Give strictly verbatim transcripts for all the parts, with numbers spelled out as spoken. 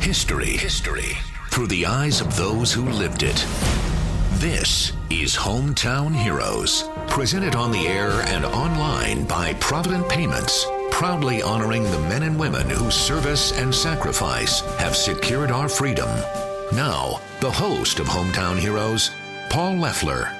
History. History. Through the eyes of those who lived it. This is Hometown Heroes, presented on the air and online by Provident Payments, proudly honoring the men and women whose service and sacrifice have secured our freedom. Now, the host of Hometown Heroes, Paul Leffler.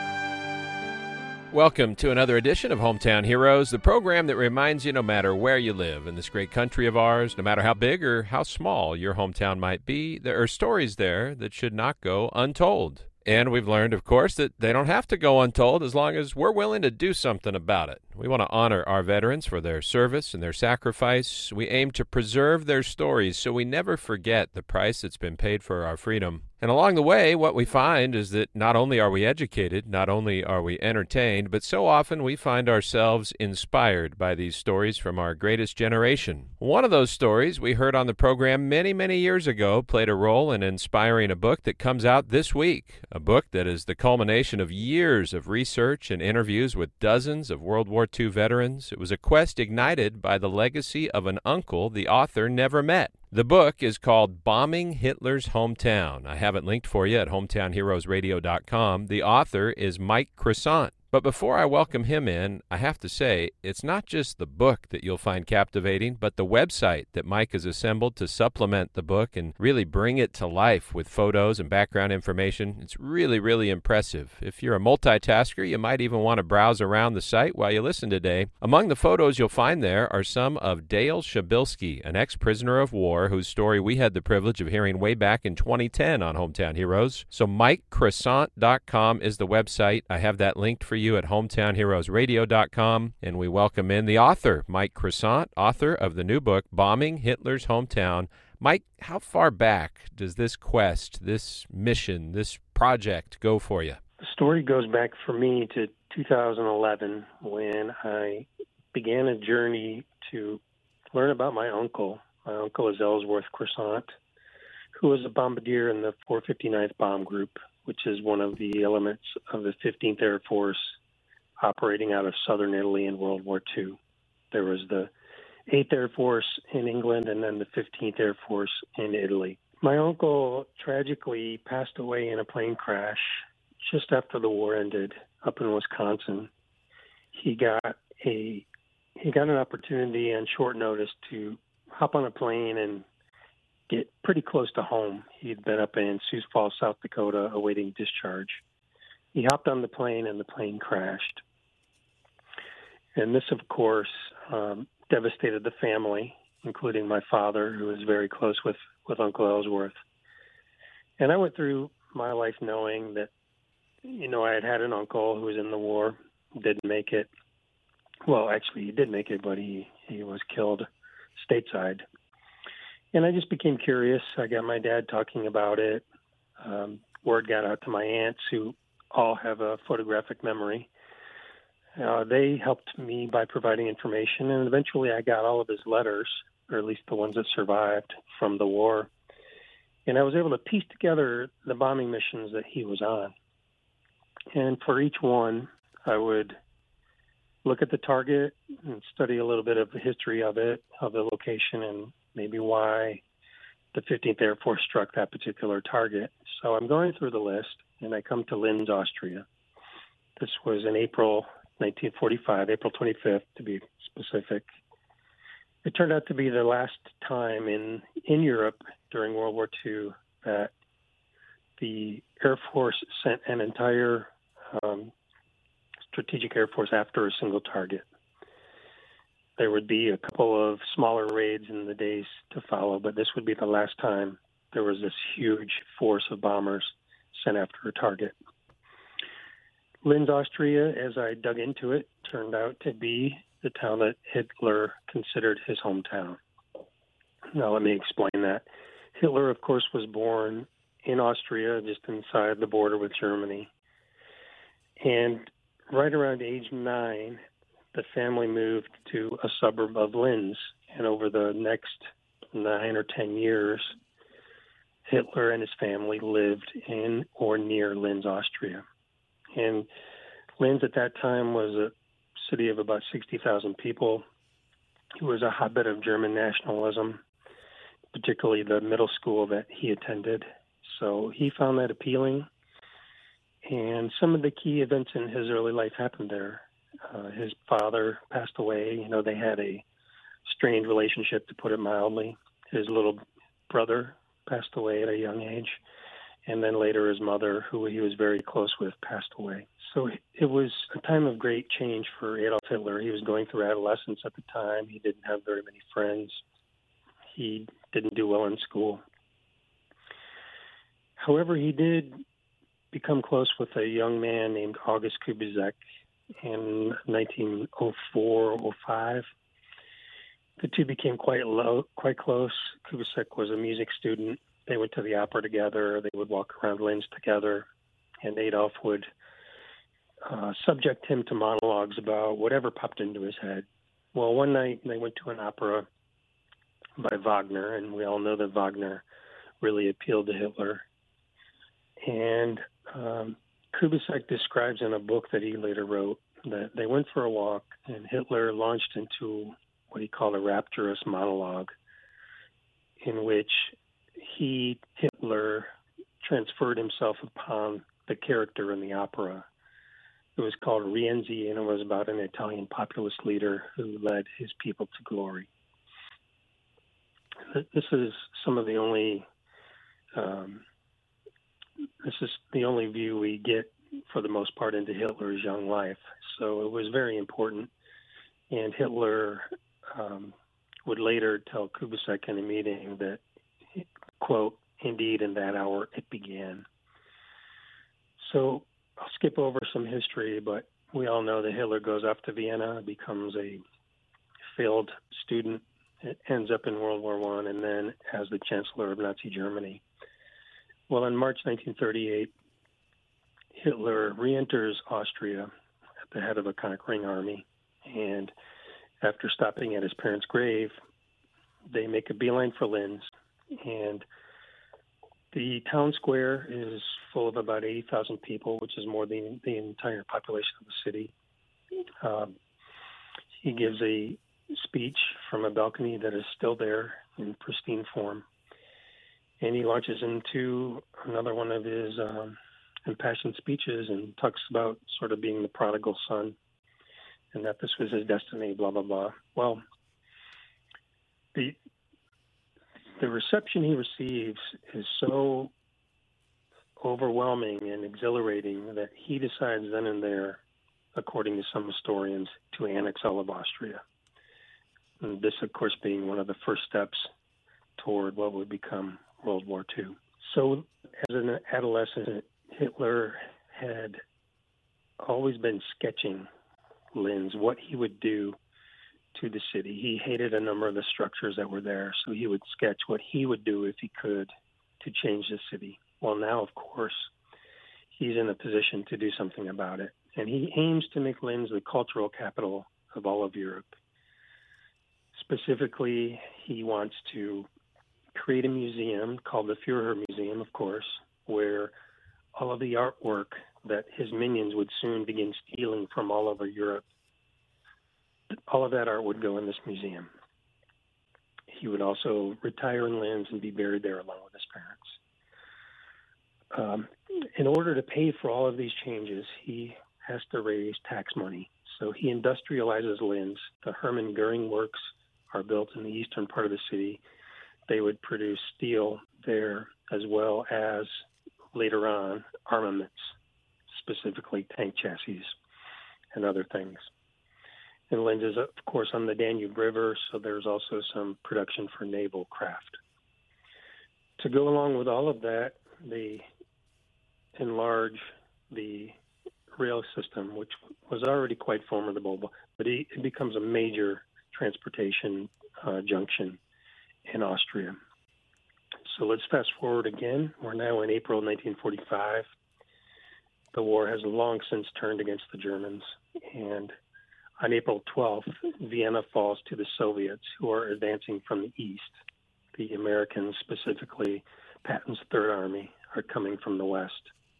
Welcome to another edition of Hometown Heroes, the program that reminds you no matter where you live in this great country of ours, no matter how big or how small your hometown might be, there are stories there that should not go untold. And we've learned, of course, that they don't have to go untold as long as we're willing to do something about it. We want to honor our veterans for their service and their sacrifice. We aim to preserve their stories so we never forget the price that's been paid for our freedom. And along the way, what we find is that not only are we educated, not only are we entertained, but so often we find ourselves inspired by these stories from our greatest generation. One of those stories we heard on the program many, many years ago played a role in inspiring a book that comes out this week, a book that is the culmination of years of research and interviews with dozens of World War Two veterans. It was a quest ignited by the legacy of an uncle the author never met. The book is called Bombing Hitler's Hometown. I have it linked for you at hometown heroes radio dot com. The author is Mike Crisant. But before I welcome him in, I have to say, it's not just the book that you'll find captivating, but the website that Mike has assembled to supplement the book and really bring it to life with photos and background information. It's really, really impressive. If you're a multitasker, you might even want to browse around the site while you listen today. Among the photos you'll find there are some of Dale Shabilsky, an ex-prisoner of war whose story we had the privilege of hearing way back in twenty ten on Hometown Heroes. So mike crisant dot com is the website. I have that linked for you you at hometown heroes radio dot com, and we welcome in the author, Mike Crisant, author of the new book, Bombing Hitler's Hometown. Mike, how far back does this quest, this mission, this project go for you? The story goes back for me to two thousand eleven when I began a journey to learn about my uncle. My uncle is Ellsworth Crisant, who was a bombardier in the four fifty-ninth Bomb Group, which is one of the elements of the fifteenth Air Force operating out of southern Italy in World War Two. There was the eighth Air Force in England and then the fifteenth Air Force in Italy. My uncle tragically passed away in a plane crash just after the war ended up in Wisconsin. He got a he got an opportunity on short notice to hop on a plane and get pretty close to home. He'd been up in Sioux Falls, South Dakota, awaiting discharge. He hopped on the plane and the plane crashed. And this, of course, um, devastated the family, including my father, who was very close with, with Uncle Ellsworth. And I went through my life knowing that, you know, I had had an uncle who was in the war, didn't make it. Well, actually, he did make it, but he, he was killed stateside. And I just became curious. I got my dad talking about it. Um, word got out to my aunts, who all have a photographic memory. Uh, they helped me by providing information, and eventually I got all of his letters, or at least the ones that survived from the war. And I was able to piece together the bombing missions that he was on. And for each one, I would look at the target and study a little bit of the history of it, of the location, and maybe why the fifteenth Air Force struck that particular target. So I'm going through the list, and I come to Linz, Austria. This was in April nineteen forty-five, April twenty-fifth, to be specific. It turned out to be the last time in, in Europe during World War Two that the Air Force sent an entire um, strategic Air Force after a single target. There would be a couple of smaller raids in the days to follow, but this would be the last time there was this huge force of bombers sent after a target. Linz, Austria, as I dug into it, turned out to be the town that Hitler considered his hometown. Now, let me explain that. Hitler, of course, was born in Austria, just inside the border with Germany. And right around age nine, the family moved to a suburb of Linz. And over the next nine or ten years, Hitler and his family lived in or near Linz, Austria. And Linz at that time was a city of about sixty thousand people. It was a hotbed of German nationalism. particularly the middle school that he attended. So he found that appealing. And some of the key events in his early life happened there. Uh, his father passed away. You know, they had a strained relationship, to put it mildly. His little brother passed away at a young age. And then later his mother, who he was very close with, passed away. So it was a time of great change for Adolf Hitler. He was going through adolescence at the time. He didn't have very many friends. He didn't do well in school. However, he did become close with a young man named August Kubizek in nineteen oh four oh five. The two became quite low, quite close. Kubizek was a music student. They went to the opera together. They would walk around Linz together, and Adolf would uh, subject him to monologues about whatever popped into his head. Well, one night they went to an opera by Wagner, and we all know that Wagner really appealed to Hitler. And um, Kubizek describes in a book that he later wrote that they went for a walk, and Hitler launched into what he called a rapturous monologue in which he, Hitler, transferred himself upon the character in the opera. It was called Rienzi, and it was about an Italian populist leader who led his people to glory. This is some of the only, um, this is the only view we get, for the most part, into Hitler's young life. So it was very important. And Hitler um, would later tell Kubizek in a meeting that, quote, "Indeed, in that hour it began." So I'll skip over some history, but we all know that Hitler goes off to Vienna, becomes a failed student, it ends up in World War One, and then as the Chancellor of Nazi Germany. Well, in March nineteen thirty-eight, Hitler re-enters Austria at the head of a conquering army, and after stopping at his parents' grave, they make a beeline for Linz, and the town square is full of about eighty thousand people, which is more than the entire population of the city. Um, he gives a speech from a balcony that is still there in pristine form, and he launches into another one of his um, impassioned speeches and talks about sort of being the prodigal son and that this was his destiny, blah, blah, blah. Well, the the reception he receives is so overwhelming and exhilarating that he decides then and there, according to some historians, to annex all of Austria. And this, of course, being one of the first steps toward what would become World War Two. So as an adolescent, Hitler had always been sketching Linz, what he would do to the city. He hated a number of the structures that were there, so he would sketch what he would do if he could to change the city. Well, now, of course, he's in a position to do something about it, and he aims to make Linz the cultural capital of all of Europe. Specifically, he wants to create a museum called the Führer Museum, of course, where all of the artwork that his minions would soon begin stealing from all over Europe, all of that art would go in this museum. He would also retire in Linz and be buried there along with his parents. Um, in order to pay for all of these changes, he has to raise tax money. So he industrializes Linz. The Hermann Göring works are built in the eastern part of the city. They would produce steel there, as well as later on armaments, specifically tank chassis and other things. And Linz is, of course, on the Danube River, so there's also some production for naval craft. To go along with all of that, they enlarge the rail system, which was already quite formidable, but it becomes a major transportation uh, junction in Austria. So let's fast forward again. We're now in April nineteen forty-five. The war has long since turned against the Germans, and on April twelfth, Vienna falls to the Soviets, who are advancing from the east. The Americans, specifically Patton's Third Army, are coming from the west.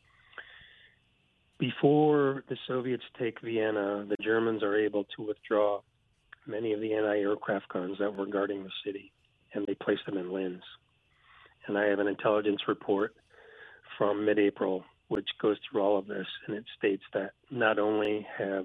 Before the Soviets take Vienna, the Germans are able to withdraw many of the anti-aircraft guns that were guarding the city. and they placed them in Linz. And I have an intelligence report from mid-April which goes through all of this, and it states that not only have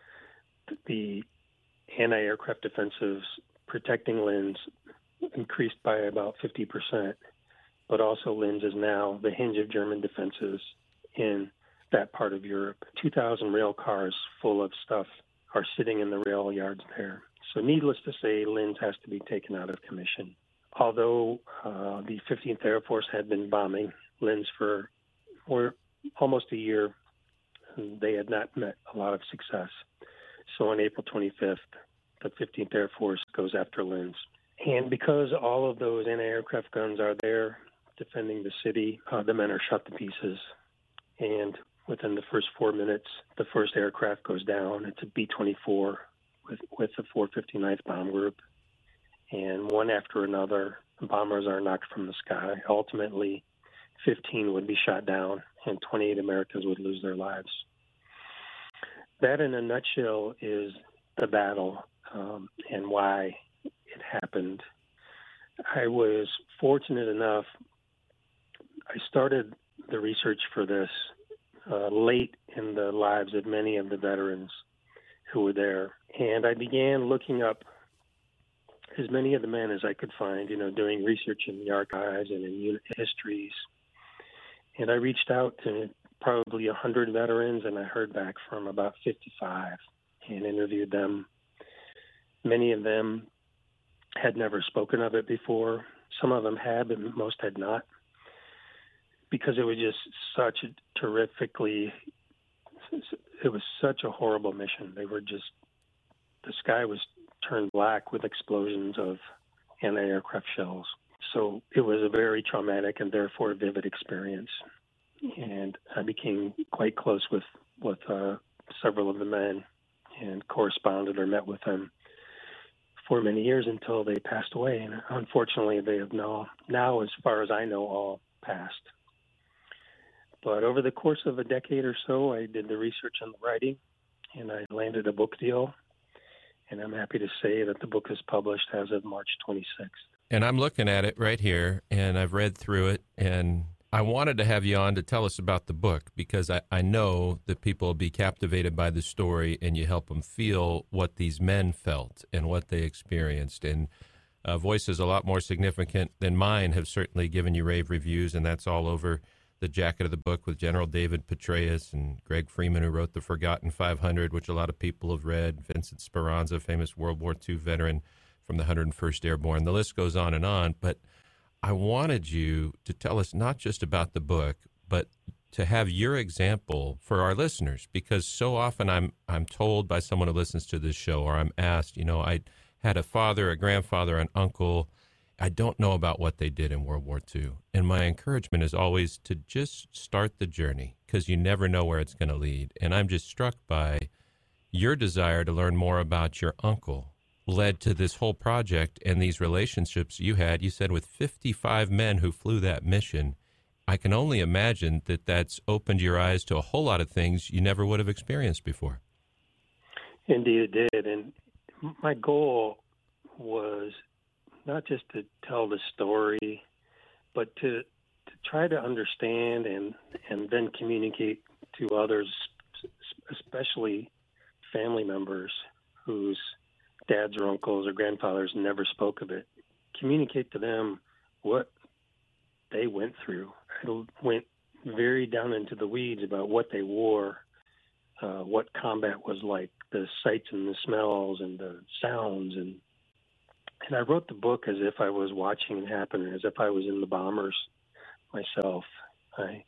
the anti-aircraft defensives protecting Linz increased by about fifty percent, but also Linz is now the hinge of German defenses in that part of Europe. two thousand rail cars full of stuff are sitting in the rail yards there. So needless to say, Linz has to be taken out of commission. Although uh, the fifteenth Air Force had been bombing Linz for, for almost a year, they had not met a lot of success. So on April twenty-fifth, the fifteenth Air Force goes after Linz. And because all of those anti-aircraft guns are there defending the city, uh, the men are shot to pieces. And within the first four minutes, the first aircraft goes down. It's a B twenty-four with, with the four fifty-ninth Bomb Group. And one after another, bombers are knocked from the sky. Ultimately, fifteen would be shot down, and twenty-eight Americans would lose their lives. That, in a nutshell, is the battle um, and why it happened. I was fortunate enough, I started the research for this uh, late in the lives of many of the veterans who were there. And I began looking up as many of the men as I could find, you know, doing research in the archives and in unit histories. And I reached out to probably one hundred veterans, and I heard back from about fifty-five and interviewed them. Many of them had never spoken of it before. Some of them had, but most had not, because it was just such a terrifically, it was such a horrible mission. They were just, the sky was turned black with explosions of anti-aircraft shells. So it was a very traumatic and therefore vivid experience. And I became quite close with, with uh, several of the men and corresponded or met with them for many years until they passed away. And unfortunately, they have now, now, as far as I know, all passed. But over the course of a decade or so, I did the research and the writing, and I landed a book deal. And I'm happy to say that the book is published as of March twenty-sixth. And I'm looking at it right here, and I've read through it, and I wanted to have you on to tell us about the book, because I, I know that people will be captivated by the story, and you help them feel what these men felt and what they experienced. And uh, voices a lot more significant than mine have certainly given you rave reviews, and that's all over the jacket of the book with General David Petraeus and Greg Freeman, who wrote The Forgotten five hundred, which a lot of people have read, Vincent Speranza, famous World War Two veteran from the one hundred first Airborne. The list goes on and on, but I wanted you to tell us not just about the book, but to have your example for our listeners, because so often I'm I'm told by someone who listens to this show, or I'm asked, you know, I had a father, a grandfather, an uncle. I don't know about what they did in World War Two. And my encouragement is always to just start the journey, because you never know where it's going to lead. And I'm just struck by your desire to learn more about your uncle led to this whole project and these relationships you had. You said with fifty-five men who flew that mission. I can only imagine that that's opened your eyes to a whole lot of things you never would have experienced before. Indeed, it did. And my goal was not just to tell the story, but to to try to understand and, and then communicate to others, especially family members whose dads or uncles or grandfathers never spoke of it. Communicate to them what they went through. I went very down into the weeds about what they wore, uh, what combat was like, the sights and the smells and the sounds. And and I wrote the book as if I was watching it happen, as if I was in the bombers myself. I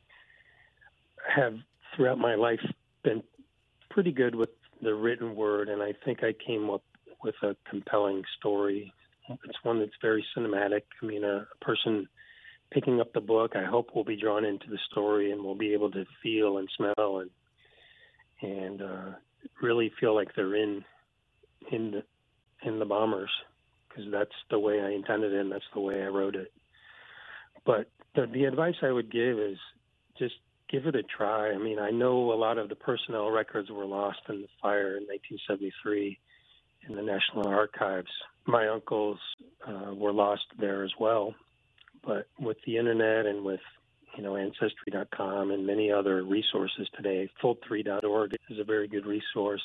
have, throughout my life, been pretty good with the written word, and I think I came up with a compelling story. It's one that's very cinematic. I mean, a, a person picking up the book, I hope, will be drawn into the story and will be able to feel and smell and and uh, really feel like they're in in the in the bombers, because that's the way I intended it and that's the way I wrote it. But the, the advice I would give is just give it a try. I mean, I know a lot of the personnel records were lost in the fire in nineteen seventy-three, in the National Archives. My uncles uh, were lost there as well, but with the internet and with you know Ancestry dot com and many other resources today, fold three dot org is a very good resource.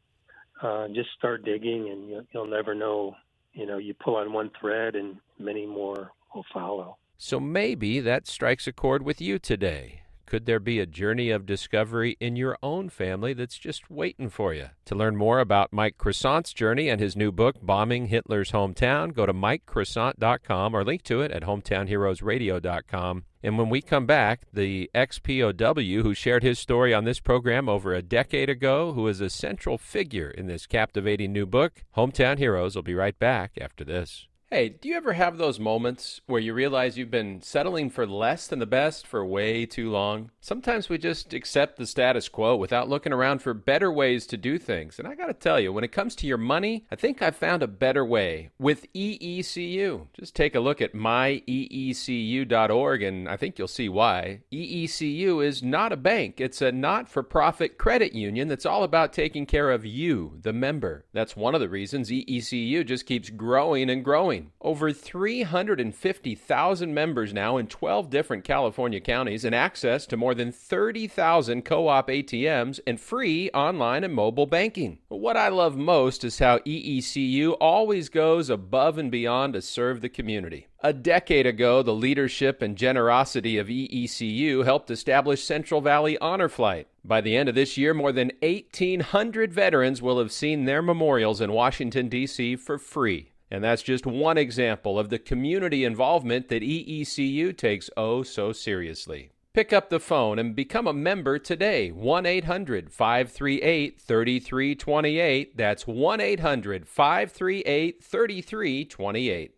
Uh, just start digging, and you'll, you'll never know. You know, you pull on one thread, and many more will follow. So maybe that strikes a chord with you today. Could there be a journey of discovery in your own family that's just waiting for you? To learn more about Mike Crisant's journey and his new book, Bombing Hitler's Hometown, go to mike crisant dot com or link to it at hometown heroes radio dot com. And when we come back, the ex-P O W who shared his story on this program over a decade ago, who is a central figure in this captivating new book, Hometown Heroes, will be right back after this. Hey, do you ever have those moments where you realize you've been settling for less than the best for way too long? Sometimes we just accept the status quo without looking around for better ways to do things. And I got to tell you, when it comes to your money, I think I've found a better way with E E C U. Just take a look at my e e c u dot org and I think you'll see why. E E C U is not a bank. It's a not-for-profit credit union that's all about taking care of you, the member. That's one of the reasons E E C U just keeps growing and growing. Over three hundred fifty thousand members now in twelve different California counties and access to more than thirty thousand co-op A T Ms and free online and mobile banking. What I love most is how E E C U always goes above and beyond to serve the community. A decade ago, the leadership and generosity of E E C U helped establish Central Valley Honor Flight. By the end of this year, more than eighteen hundred veterans will have seen their memorials in Washington, D C for free. And that's just one example of the community involvement that E E C U takes oh so seriously. Pick up the phone and become a member today. one eight hundred five three eight three three two eight. That's one eight hundred five three eight three three two eight.